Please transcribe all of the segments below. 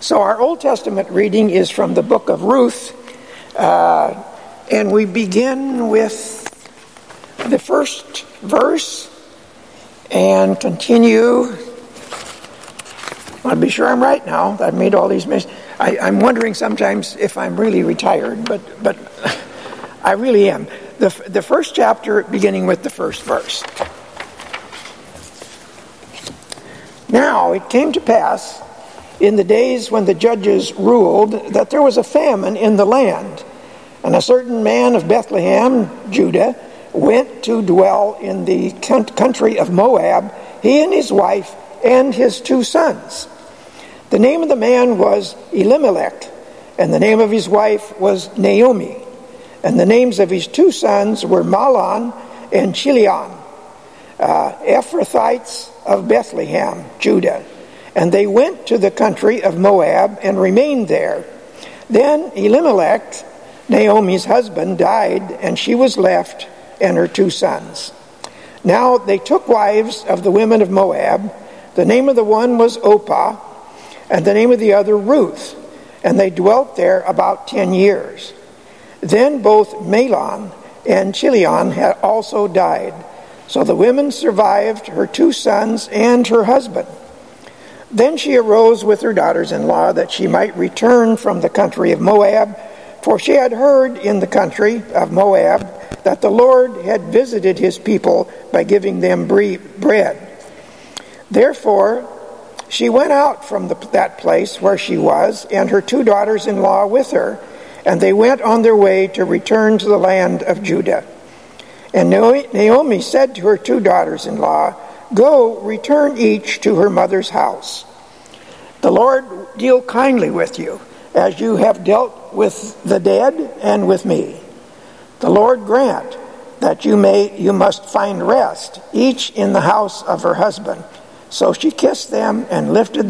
So our Old Testament reading is from the book of Ruth, and we begin with the first verse and continue. I want to be sure I'm right now. I've made all these mistakes. I'm wondering sometimes if I'm really retired, but I really am. The first chapter beginning with the first verse. Now it came to pass in the days when the judges ruled that there was a famine in the land, and a certain man of Bethlehem, Judah, went to dwell in the country of Moab, he and his wife and his 2 sons. The name of the man was Elimelech, and the name of his wife was Naomi, and the names of his 2 sons were Mahlon and Chilion, Ephrathites of Bethlehem, Judah. And they went to the country of Moab and remained there. Then Elimelech, Naomi's husband, died, and she was left and her 2 sons. Now they took wives of the women of Moab. The name of the one was Opah, and the name of the other Ruth, and they dwelt there about 10 years. Then both Mahlon and Chilion had also died. So the women survived her 2 sons and her husband. Then she arose with her daughters-in-law that she might return from the country of Moab, for she had heard in the country of Moab that the Lord had visited his people by giving them bread. Therefore she went out from that place where she was, and her 2 daughters-in-law with her, and they went on their way to return to the land of Judah. And Naomi said to her 2 daughters-in-law, "Go, return each to her mother's house. The Lord deal kindly with you, as you have dealt with the dead and with me. The Lord grant that you must find rest, each in the house of her husband." So she kissed them and lifted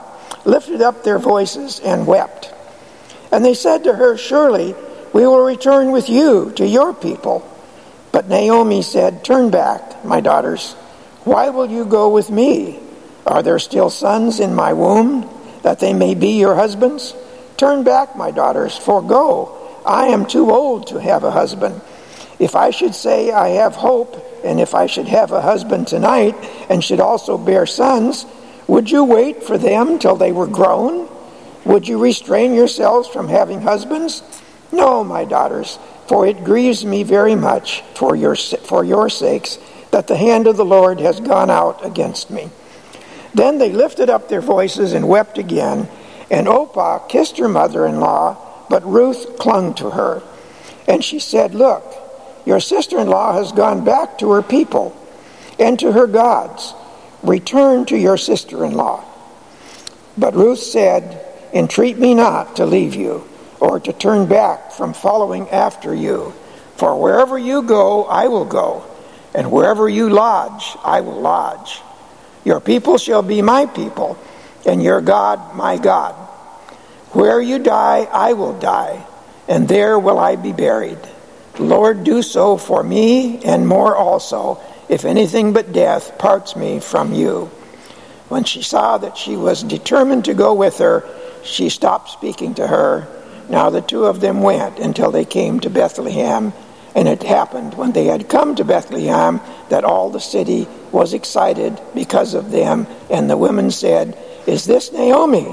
up their voices and wept. And they said to her, "Surely we will return with you to your people." But Naomi said, "Turn back, my daughters. Why will you go with me? Are there still sons in my womb, that they may be your husbands? Turn back, my daughters, for go, I am too old to have a husband. If I should say I have hope, and if I should have a husband tonight, and should also bear sons, would you wait for them till they were grown? Would you restrain yourselves from having husbands? No, my daughters, for it grieves me very much for your sakes, that the hand of the Lord has gone out against me." Then they lifted up their voices and wept again, and Opah kissed her mother-in-law, but Ruth clung to her. And she said, "Look, your sister-in-law has gone back to her people and to her gods. Return to your sister-in-law." But Ruth said, "Entreat me not to leave you, or to turn back from following after you. For wherever you go, I will go, and wherever you lodge, I will lodge. Your people shall be my people, and your God my God. Where you die, I will die, and there will I be buried. Lord, do so for me, and more also, if anything but death parts me from you." When she saw that she was determined to go with her, she stopped speaking to her. Now the 2 of them went until they came to Bethlehem. And it happened when they had come to Bethlehem that all the city was excited because of them. And the women said, "Is this Naomi?"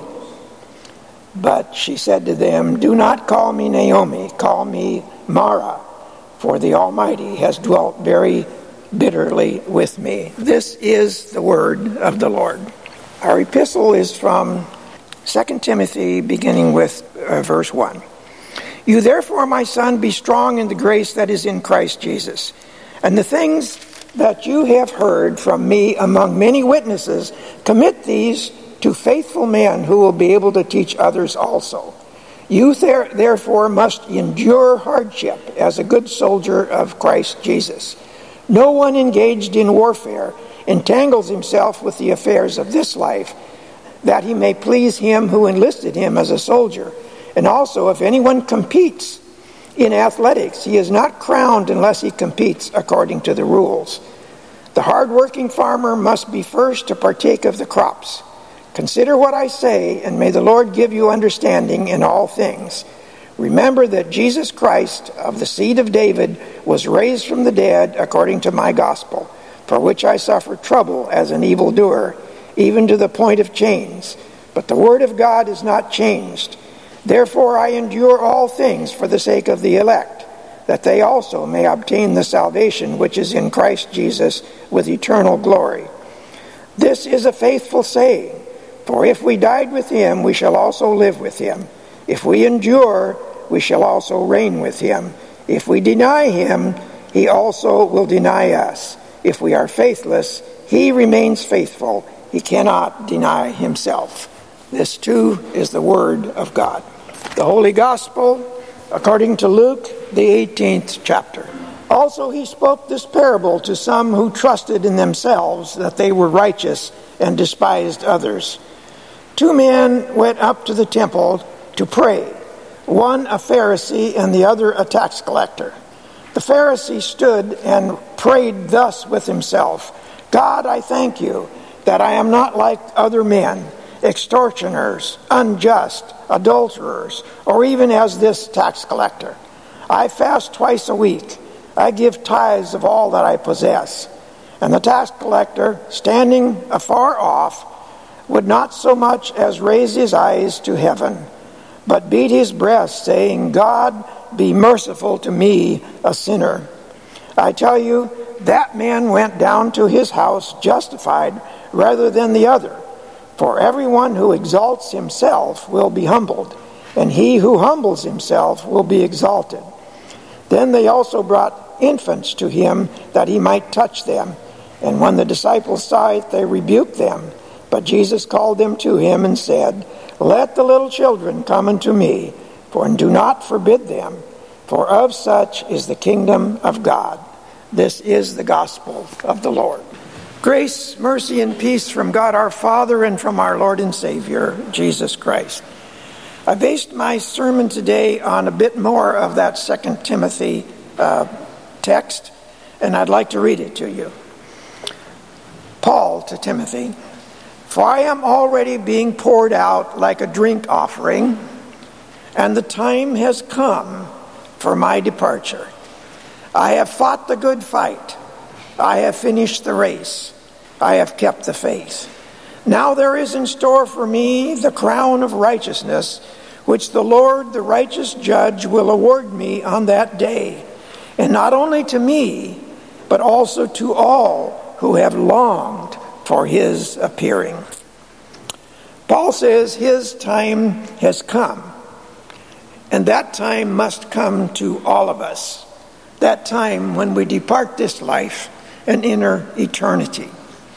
But she said to them, "Do not call me Naomi, call me Mara, for the Almighty has dwelt very bitterly with me." This is the word of the Lord. Our epistle is from 2 Timothy, beginning with verse 1. "You therefore, my son, be strong in the grace that is in Christ Jesus. And the things that you have heard from me among many witnesses, commit these to faithful men who will be able to teach others also. You therefore must endure hardship as a good soldier of Christ Jesus. No one engaged in warfare entangles himself with the affairs of this life, that he may please him who enlisted him as a soldier. And also, if anyone competes in athletics, he is not crowned unless he competes according to the rules. The hard-working farmer must be first to partake of the crops. Consider what I say, and may the Lord give you understanding in all things. Remember that Jesus Christ, of the seed of David, was raised from the dead according to my gospel, for which I suffer trouble as an evildoer, even to the point of chains. But the word of God is not changed. Therefore I endure all things for the sake of the elect, that they also may obtain the salvation which is in Christ Jesus with eternal glory. This is a faithful saying, for if we died with him, we shall also live with him. If we endure, we shall also reign with him. If we deny him, he also will deny us. If we are faithless, he remains faithful. He cannot deny himself. This too is the word of God. The Holy Gospel according to Luke, the 18th chapter. Also he spoke this parable to some who trusted in themselves that they were righteous and despised others. 2 men went up to the temple to pray, one a Pharisee and the other a tax collector. The Pharisee stood and prayed thus with himself, God, I thank you that I am not like other men, extortioners, unjust, adulterers, or even as this tax collector. I fast twice a week. I give tithes of all that I possess. And the tax collector, standing afar off, would not so much as raise his eyes to heaven, but beat his breast, saying, God, be merciful to me, a sinner. I tell you, that man went down to his house justified rather than the other. For everyone who exalts himself will be humbled, and he who humbles himself will be exalted. Then they also brought infants to him that he might touch them. And when the disciples saw it, they rebuked them. But Jesus called them to him and said, Let the little children come unto me, for do not forbid them, for of such is the kingdom of God. This is the gospel of the Lord. Grace, mercy, and peace from God our Father and from our Lord and Savior, Jesus Christ. I based my sermon today on a bit more of that 2 Timothy text, and I'd like to read it to you. Paul to Timothy, For I am already being poured out like a drink offering, and the time has come for my departure. I have fought the good fight. I have finished the race. I have kept the faith. Now there is in store for me the crown of righteousness, which the Lord, the righteous judge, will award me on that day, and not only to me, but also to all who have longed for his appearing. Paul says his time has come, and that time must come to all of us, that time when we depart this life and enter eternity.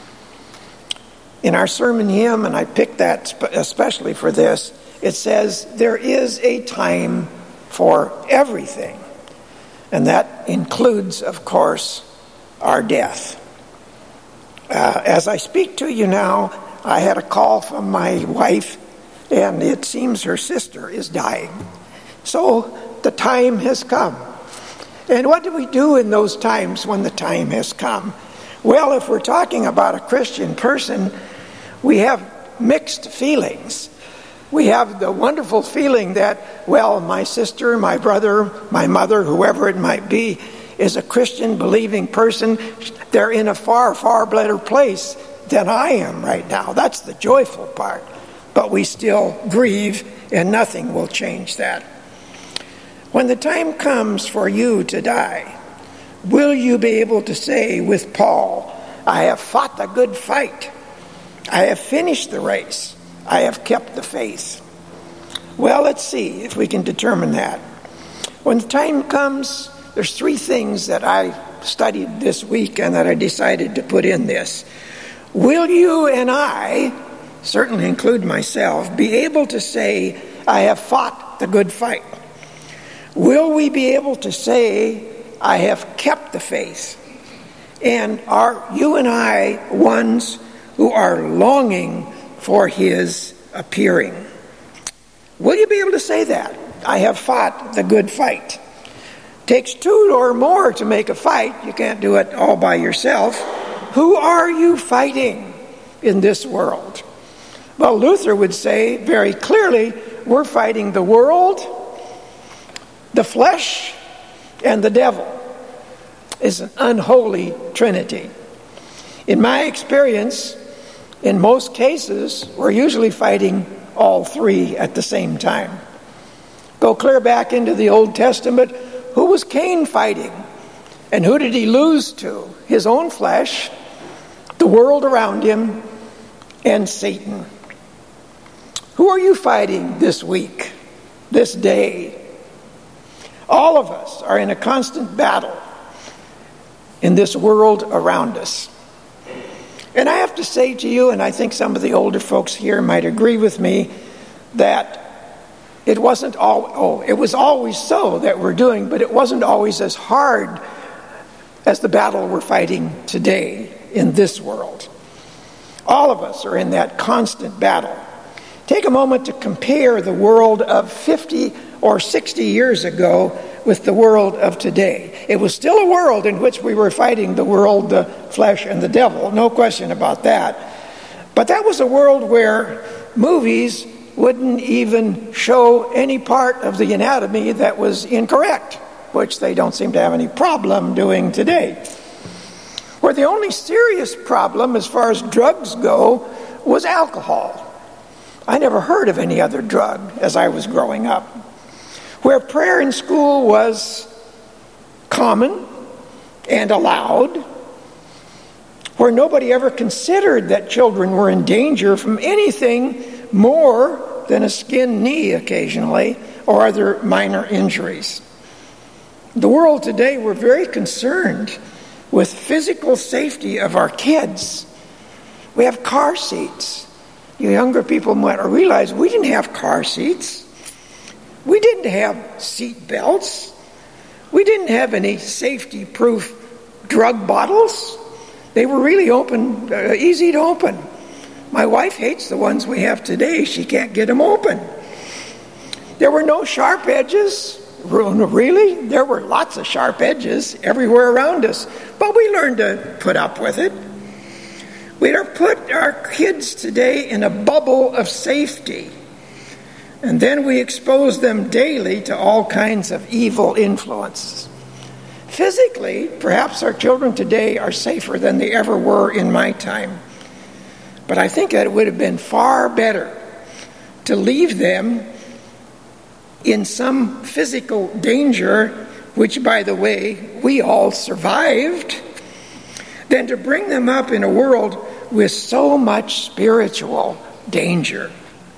In our sermon hymn, and I picked that especially for this, it says, there is a time for everything. And that includes, of course, our death. As I speak to you now, I had a call from my wife, and it seems her sister is dying. So the time has come. And what do we do in those times when the time has come? Well, if we're talking about a Christian person, we have mixed feelings. We have the wonderful feeling that, well, my sister, my brother, my mother, whoever it might be, is a Christian believing person. They're in a far, far better place than I am right now. That's the joyful part. But we still grieve, and nothing will change that. When the time comes for you to die, will you be able to say with Paul, I have fought the good fight. I have finished the race. I have kept the faith. Well, let's see if we can determine that. When the time comes, there's 3 things that I studied this week and that I decided to put in this. Will you and I, certainly include myself, be able to say, I have fought the good fight? Will we be able to say, I have kept the faith? And are you and I ones who are longing for his appearing? Will you be able to say that? I have fought the good fight. Takes 2 or more to make a fight. You can't do it all by yourself. Who are you fighting in this world? Well, Luther would say very clearly, we're fighting the world, the flesh, and the devil. It's an unholy trinity. In my experience, in most cases, we're usually fighting all three at the same time. Go clear back into the Old Testament. Who was Cain fighting? And who did he lose to? His own flesh, the world around him, and Satan. Who are you fighting this week, this day? All of us are in a constant battle in this world around us. And I have to say to you, and I think some of the older folks here might agree with me, that it was always so that we're doing, but it wasn't always as hard as the battle we're fighting today in this world. All of us are in that constant battle. Take a moment to compare the world of 50 or 60 years ago with the world of today. It was still a world in which we were fighting the world, the flesh, and the devil. No question about that. But that was a world where movies wouldn't even show any part of the anatomy that was incorrect, which they don't seem to have any problem doing today. Where the only serious problem as far as drugs go was alcohol. I never heard of any other drug as I was growing up. Where prayer in school was common and allowed. Where nobody ever considered that children were in danger from anything more than a skinned knee occasionally or other minor injuries. The world today, we're very concerned with physical safety of our kids. We have car seats. You younger people might realize we didn't have car seats. We didn't have seat belts. We didn't have any safety-proof drug bottles. They were really easy to open. My wife hates the ones we have today. She can't get them open. There were no sharp edges. Really? There were lots of sharp edges everywhere around us. But we learned to put up with it. We put our kids today in a bubble of safety. And then we expose them daily to all kinds of evil influences. Physically, perhaps our children today are safer than they ever were in my time. But I think that it would have been far better to leave them in some physical danger, which, by the way, we all survived, than to bring them up in a world with so much spiritual danger.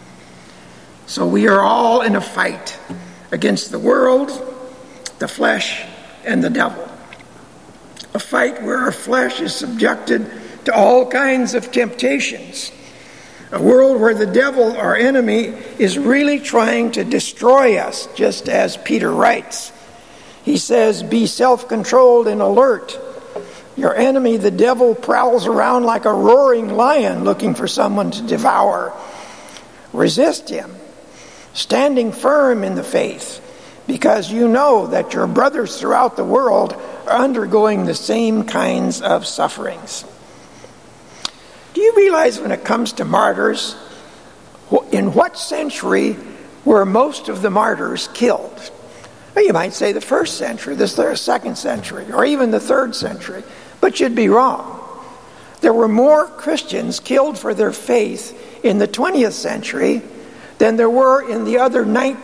So we are all in a fight against the world, the flesh, and the devil. A fight where our flesh is subjected to all kinds of temptations. A world where the devil, our enemy, is really trying to destroy us, just as Peter writes. He says, be self-controlled and alert. Your enemy, the devil, prowls around like a roaring lion looking for someone to devour. Resist him, standing firm in the faith, because you know that your brothers throughout the world are undergoing the same kinds of sufferings. Do you realize when it comes to martyrs, in what century were most of the martyrs killed? Well, you might say the 1st century, the 2nd century, or even the 3rd century, but you'd be wrong. There were more Christians killed for their faith in the 20th century than there were in the other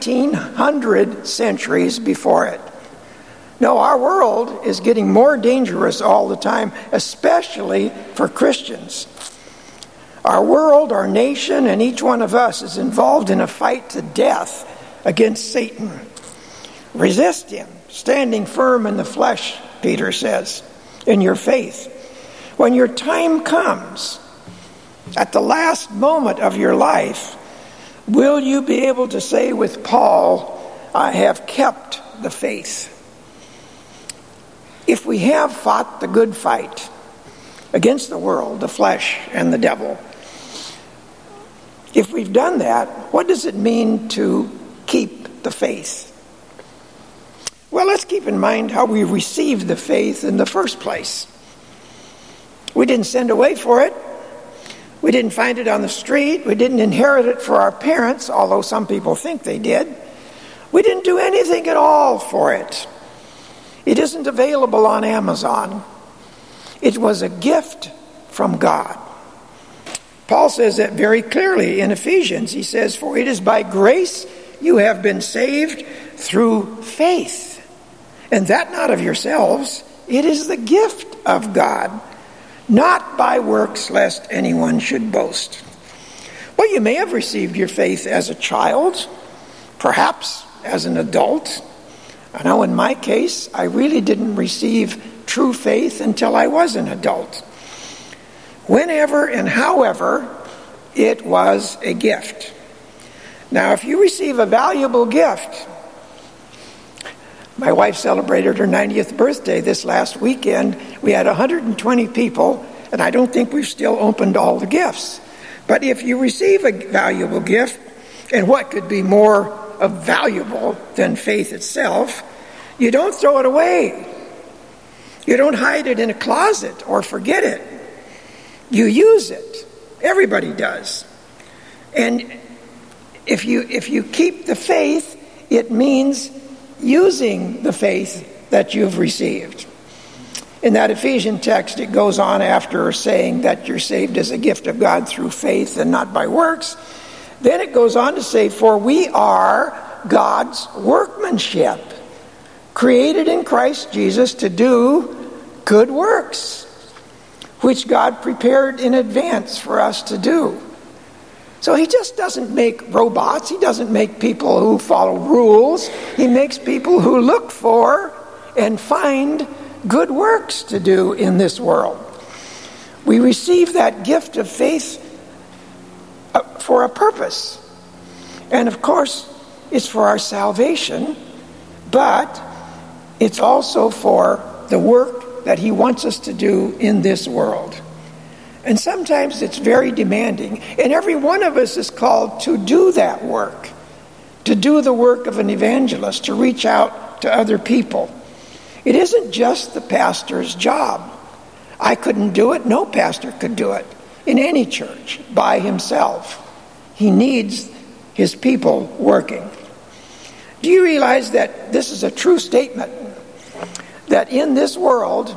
1900 centuries before it. No, our world is getting more dangerous all the time, especially for Christians. Our world, our nation, and each one of us is involved in a fight to death against Satan. Resist him, standing firm in the flesh, Peter says, in your faith. When your time comes, at the last moment of your life, will you be able to say with Paul, I have kept the faith? If we have fought the good fight against the world, the flesh, and the devil, if we've done that, what does it mean to keep the faith? Well, let's keep in mind how we received the faith in the first place. We didn't send away for it. We didn't find it on the street. We didn't inherit it for our parents, although some people think they did. We didn't do anything at all for it. It isn't available on Amazon. It was a gift from God. Paul says that very clearly in Ephesians. He says, "For it is by grace you have been saved through faith. And that not of yourselves, it is the gift of God, not by works, lest anyone should boast." Well, you may have received your faith as a child, perhaps as an adult. I know in my case, I really didn't receive true faith until I was an adult. Whenever and however, it was a gift. Now, if you receive a valuable gift, my wife celebrated her 90th birthday this last weekend. We had 120 people, and I don't think we've still opened all the gifts. But if you receive a valuable gift, and what could be more valuable than faith itself, you don't throw it away. You don't hide it in a closet or forget it. You use it. Everybody does. And if you keep the faith, it means using the faith that you've received. In that Ephesian text, it goes on after saying that you're saved as a gift of God through faith and not by works. Then it goes on to say, "For we are God's workmanship, created in Christ Jesus to do good works, which God prepared in advance for us to do." So he just doesn't make robots. He doesn't make people who follow rules. He makes people who look for and find good works to do in this world. We receive that gift of faith for a purpose. And of course, it's for our salvation, but it's also for the work that he wants us to do in this world. And sometimes it's very demanding. And every one of us is called to do that work, to do the work of an evangelist, to reach out to other people. It isn't just the pastor's job. I couldn't do it. No pastor could do it in any church by himself. He needs his people working. Do you realize that this is a true statement? That in this world,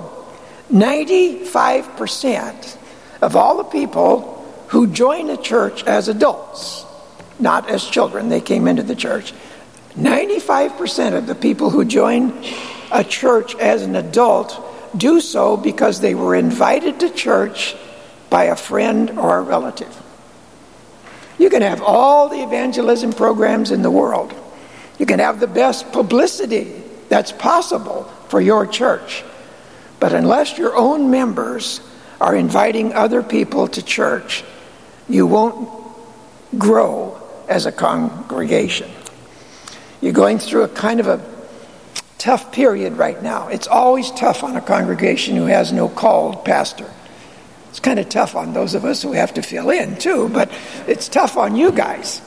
95% of all the people who join a church as adults, not as children, they came into the church, 95% of the people who join a church as an adult do so because they were invited to church by a friend or a relative. You can have all the evangelism programs in the world. You can have the best publicity that's possible for your church. But unless your own members are inviting other people to church, you won't grow as a congregation. You're going through a kind of a tough period right now. It's always tough on a congregation who has no called pastor. It's kind of tough on those of us who have to fill in too, but it's tough on you guys.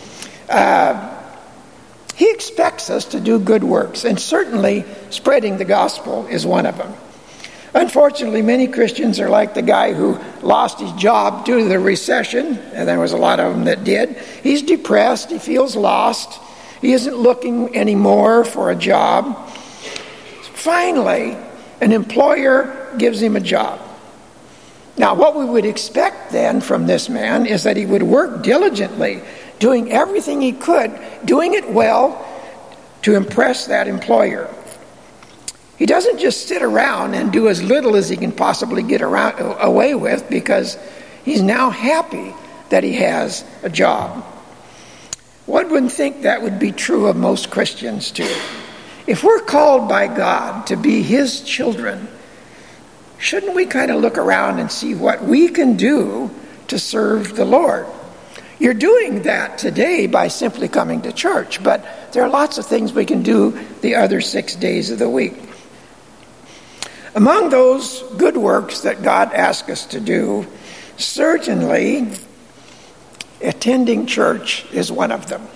He expects us to do good works, and certainly spreading the gospel is one of them. Unfortunately, many Christians are like the guy who lost his job due to the recession, and there was a lot of them that did. He's depressed. He feels lost. He isn't looking anymore for a job. Finally, an employer gives him a job. Now, what we would expect then from this man is that he would work diligently, doing everything he could, doing it well to impress that employer. He doesn't just sit around and do as little as he can possibly get away with because he's now happy that he has a job. One wouldn't think that would be true of most Christians too. If we're called by God to be his children, shouldn't we kind of look around and see what we can do to serve the Lord? You're doing that today by simply coming to church, but there are lots of things we can do the other 6 days of the week. Among those good works that God asks us to do, certainly attending church is one of them.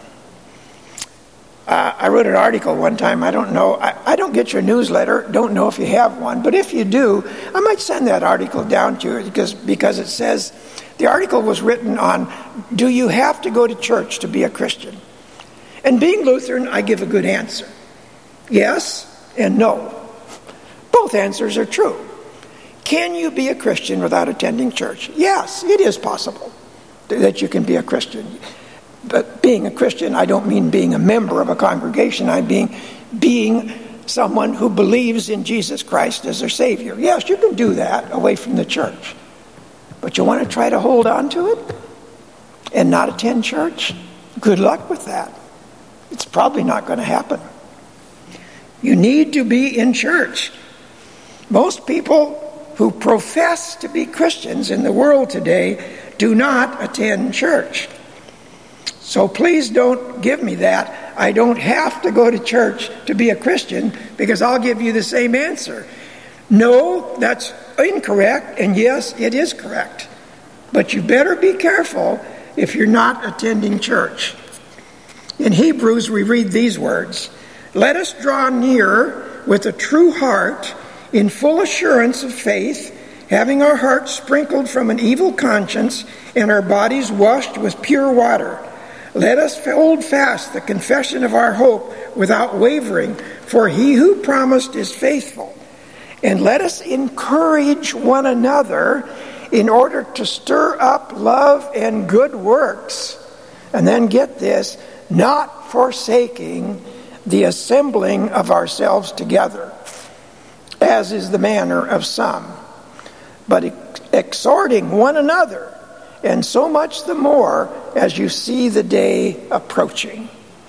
I wrote an article one time. I don't know. I don't get your newsletter. Don't know if you have one. But if you do, I might send that article down to you because it says The article was written on, do you have to go to church to be a Christian? And being Lutheran, I give a good answer. Yes and no. Both answers are true. Can you be a Christian without attending church? Yes, it is possible that you can be a Christian. But being a Christian, I don't mean being a member of a congregation. I mean being someone who believes in Jesus Christ as their Savior. Yes, you can do that away from the church. But you want to try to hold on to it and not attend church? Good luck with that. It's probably not going to happen. You need to be in church. Most people who profess to be Christians in the world today do not attend church. So please don't give me that. I don't have to go to church to be a Christian, because I'll give you the same answer. No, that's incorrect, and yes, it is correct. But you better be careful if you're not attending church. In Hebrews, we read these words, "Let us draw near with a true heart in full assurance of faith, having our hearts sprinkled from an evil conscience and our bodies washed with pure water. Let us hold fast the confession of our hope without wavering, for he who promised is faithful. And let us encourage one another in order to stir up love and good works." And then get this, "not forsaking the assembling of ourselves together, as is the manner of some, but exhorting one another, and so much the more as you see the day approaching."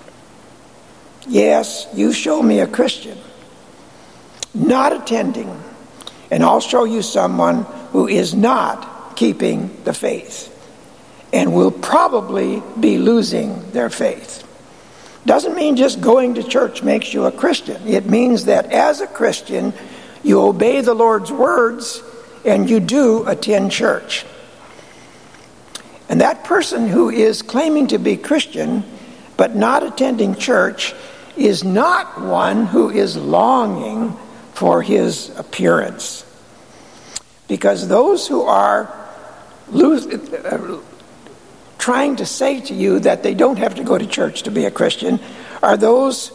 Yes, you show me a Christian not attending, and I'll show you someone who is not keeping the faith and will probably be losing their faith. Doesn't mean just going to church makes you a Christian. It means that as a Christian, you obey the Lord's words and you do attend church. And that person who is claiming to be Christian but not attending church is not one who is longing for his appearance. Because those who are trying to say to you that they don't have to go to church to be a Christian are those,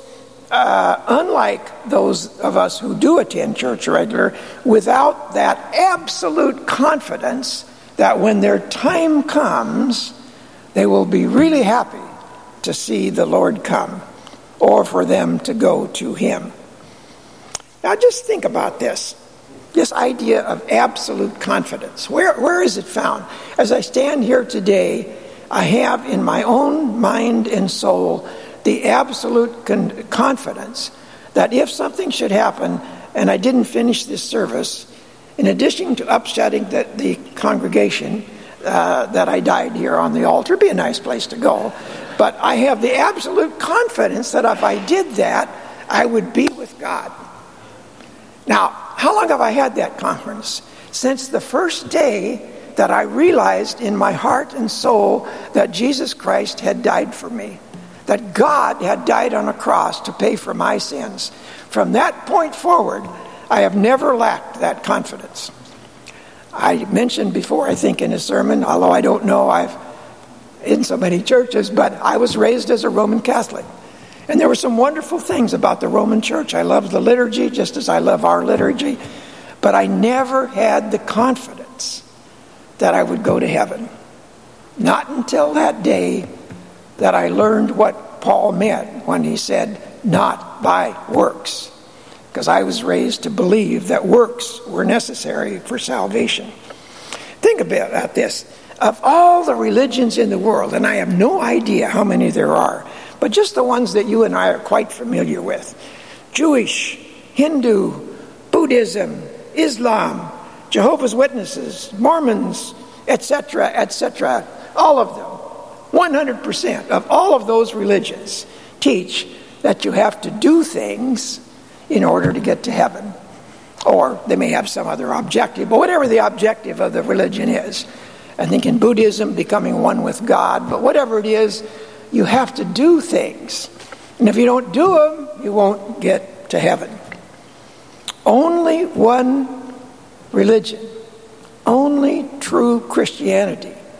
unlike those of us who do attend church regular, without that absolute confidence that when their time comes, they will be really happy to see the Lord come or for them to go to him. Now just think about this idea of absolute confidence. Where is it found? As I stand here today, I have in my own mind and soul the absolute confidence that if something should happen and I didn't finish this service, in addition to upsetting the congregation, that I died here on the altar, it'd be a nice place to go. But I have the absolute confidence that if I did that, I would be with God. Now, how long have I had that confidence? Since the first day that I realized in my heart and soul that Jesus Christ had died for me, that God had died on a cross to pay for my sins. From that point forward, I have never lacked that confidence. I mentioned before, I think in a sermon, although I don't know, I've in so many churches, but I was raised as a Roman Catholic. And there were some wonderful things about the Roman Church. I loved the liturgy just as I love our liturgy. But I never had the confidence that I would go to heaven. Not until that day that I learned what Paul meant when he said, "not by works." Because I was raised to believe that works were necessary for salvation. Think about this. Of all the religions in the world, and I have no idea how many there are, but just the ones that you and I are quite familiar with: Jewish, Hindu, Buddhism, Islam, Jehovah's Witnesses, Mormons, etc., all of them, 100% of all of those religions teach that you have to do things in order to get to heaven. Or they may have some other objective, but whatever the objective of the religion is. I think in Buddhism, becoming one with God, but whatever it is, you have to do things. And if you don't do them, you won't get to heaven. Only one religion, only true Christianity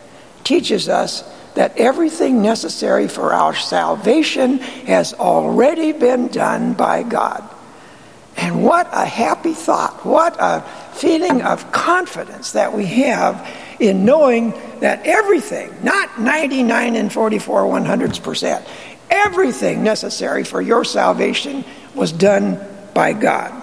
teaches us that everything necessary for our salvation has already been done by God. And what a happy thought, what a feeling of confidence that we have in knowing that everything, not 99 and 44/100%, everything necessary for your salvation was done by God.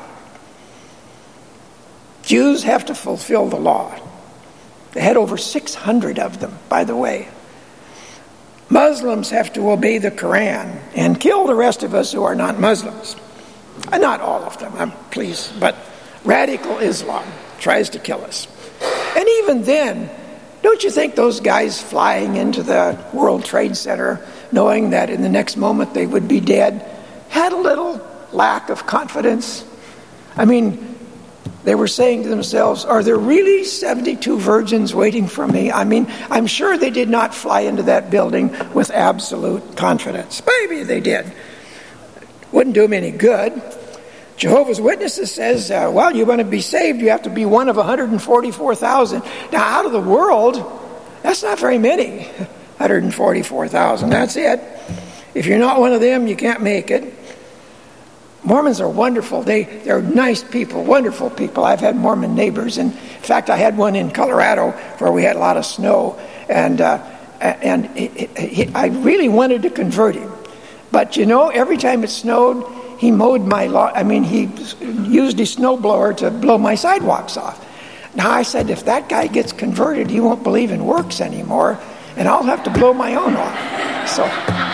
Jews have to fulfill the law. They had over 600 of them, by the way. Muslims have to obey the Quran and kill the rest of us who are not Muslims. Not all of them, please, but radical Islam tries to kill us. And even then, don't you think those guys flying into the World Trade Center, knowing that in the next moment they would be dead, had a little lack of confidence? I mean, they were saying to themselves, are there really 72 virgins waiting for me? I mean, I'm sure they did not fly into that building with absolute confidence. Maybe they did. Wouldn't do them any good. Jehovah's Witnesses says, well, you want to be saved, you have to be one of 144,000. Now, out of the world, that's not very many. 144,000, that's it. If you're not one of them, you can't make it. Mormons are wonderful. They're nice people, wonderful people. I've had Mormon neighbors. In fact, I had one in Colorado where we had a lot of snow, and I really wanted to convert him. But you know, every time it snowed, he mowed my lawn. I mean, he used his snowblower to blow my sidewalks off. Now I said, if that guy gets converted, he won't believe in works anymore, and I'll have to blow my own off. So,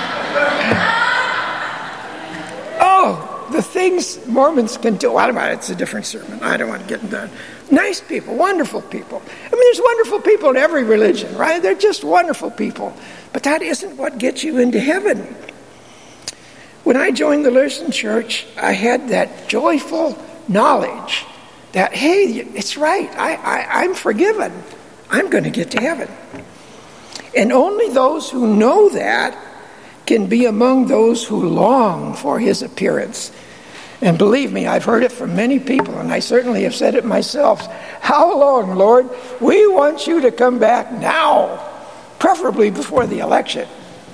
the things Mormons can do. What about it? It's a different sermon. I don't want to get into that. Nice people, wonderful people. I mean, there's wonderful people in every religion, right? They're just wonderful people. But that isn't what gets you into heaven. When I joined the Lutheran Church, I had that joyful knowledge that, hey, it's right. I'm forgiven. I'm going to get to heaven. And only those who know that can be among those who long for his appearance. And believe me, I've heard it from many people, and I certainly have said it myself. How long, Lord? We want you to come back now, preferably before the election.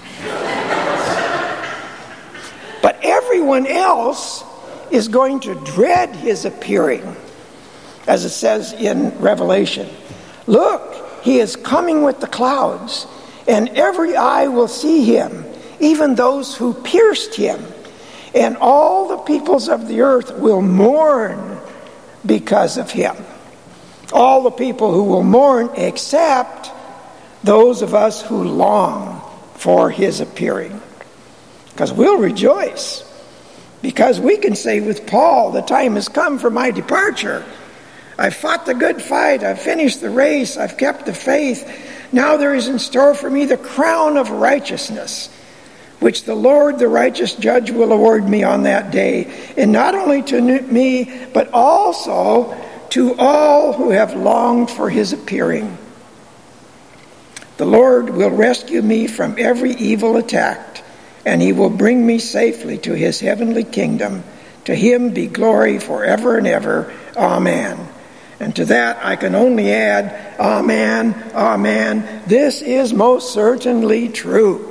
But everyone else is going to dread his appearing, as it says in Revelation. Look, he is coming with the clouds, and every eye will see him, even those who pierced him. And all the peoples of the earth will mourn because of him. All the people who will mourn except those of us who long for his appearing. Because we'll rejoice. Because we can say with Paul, the time has come for my departure. I've fought the good fight. I've finished the race. I've kept the faith. Now there is in store for me the crown of righteousness, which the Lord, the righteous judge, will award me on that day. And not only to me, but also to all who have longed for his appearing. The Lord will rescue me from every evil attack, and he will bring me safely to his heavenly kingdom. To him be glory forever and ever. Amen. And to that I can only add, Amen, Amen. This is most certainly true.